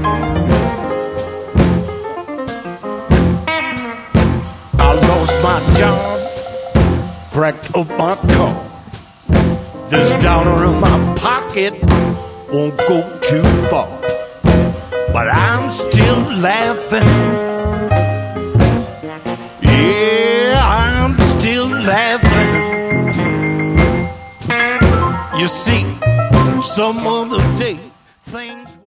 I lost my job, cracked up my car. This dollar in my pocket won't go too far, but I'm still laughing. Yeah, I'm still laughing. You see, some other day things